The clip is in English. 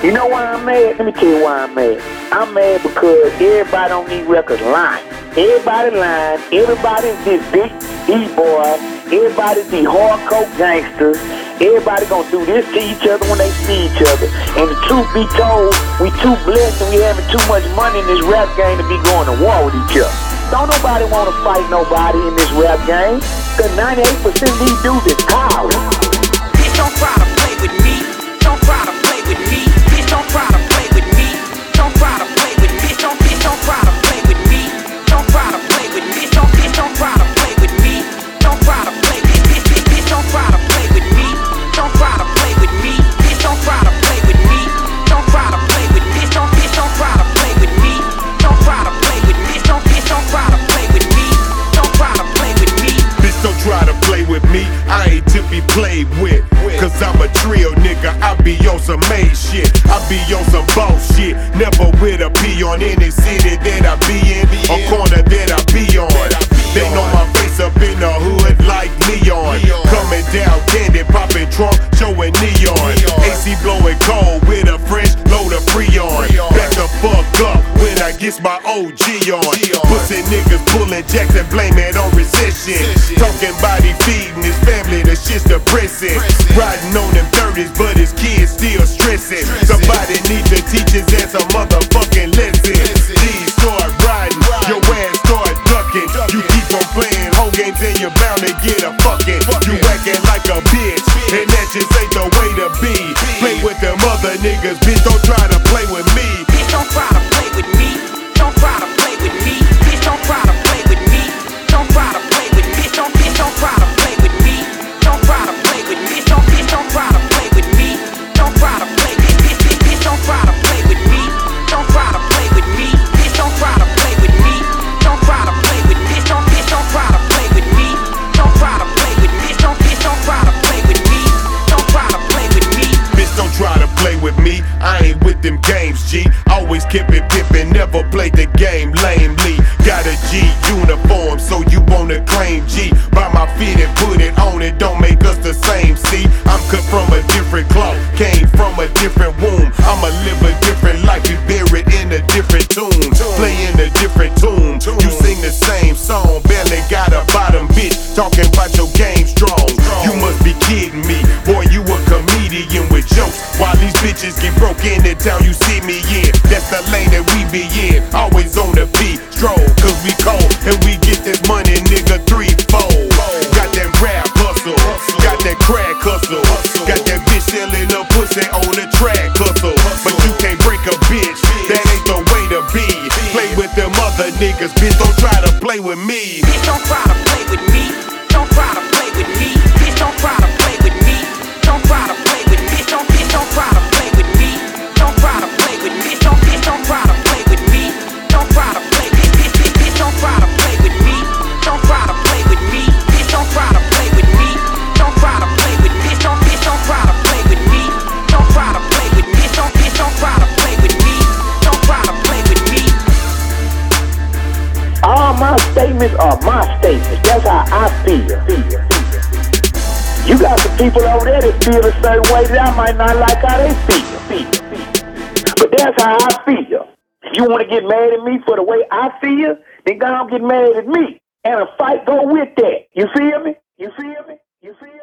You know why I'm mad? Let me tell you why I'm mad. I'm mad because everybody on these records lying. Everybody lying. Everybody's this big E-boy. Everybody's these hardcore gangsters. Everybody gonna do this to each other when they see each other. And the truth be told, we too blessed and we having too much money in this rap game to be going to war with each other. Don't nobody want to fight nobody in this rap game. Cause 98% of these dudes is cowards. Bitch, don't try to play with me. Don't try to play with me. Bitch, don't try to play with me. Don't try to play with me. Don't try to play with me. Don't try to play with me. Don't try to play with me. Don't try to play with me. Bitch, don't try to play with me. Don't try to play with me. Bitch, don't try to play with me. Don't try to play with me. Don't try to play with me. Don't try to play with me. Don't try to play with me. Don't try to play with me. Bitch, don't try to play with me. I ain't to be played with. Cause I'm a trill nigga. I be on some main shit. I be on some boss shit. Never with a P on any city that I be in or corner that I be on. They know my face up in the hood like Leon. Coming down candy, popping trunk, showing neon. AC blowing cold with a fresh load of Freon. Back the fuck up when I get my OG on. Pussy niggas pulling jacks and blame it on recession. Talking body feeding his family, the shit's depressing. Riding on them 30s, but his kids still stressing. Somebody need to teach his ass a motherfucking lesson. These start riding, your ass start ducking. You keep on playing whole games and you're bound to get a fucking. You acting like a bitch, and that just ain't the way to be. Play with them other niggas, bitch, don't try to play with me. Bitch, don't try to play with me. Don't try to play with me. Bitch, don't try to play with me. Don't try to play with me. Don't try to play with me. Don't try to play with me. Don't try to play with me. Don't try to play with me. Bitch, don't try to play with me. Don't try to play with me. Bitch, don't try to play with me. Don't try to play with me. Don't try to play with me. Don't try to play with me. Don't try to play with me. Don't try to play with me. Bitch, don't try to play with me. I ain't with them games, G. Always keep it pimpin', never played the game lamely. Got a G uniform, so you wanna claim G. Buy my feet and put it on it, don't make us the same, see. I'm cut from a different cloth, came from a different womb. I'ma live a different life, be buried in a different tune. Play in a different tune. You sing the same song, barely got a bottom, bitch. Talking about your game strong. You must be kidding me, boy, you a comedian with jokes. While these bitches get broke in the town you see me in. That's the lane that we be in, always on the beat. Stroll, cause we cold, and we get this money, nigga, threefold. Got that rap hustle, got that crack hustle. Got that bitch selling her pussy on the track hustle. But you can't break a bitch, that ain't the way to be. Play with them other niggas, bitch, don't try to play with me. Bitch, don't try to play with me. Don't try to play with me. Bitch, don't try to play with me. Don't try to play with me. Don't try to play with me. Don't try to play with me. Don't try to play with me. Don't try to play with me. Bitch, don't try to play with me. Don't try to play with me. Bitch, don't try to play with me. Don't try to play with me. Don't try to play with me. Don't try to play with me. Don't try to play with me. Don't try to play with me. All my statements are my statements. That's how I feel. You got some people over there that feel a certain way that I might not like how they feel. But that's how I feel. If you want to get mad at me for the way I feel, then go and get mad at me. And a fight go with that. You feel me? You feel me? You feel me?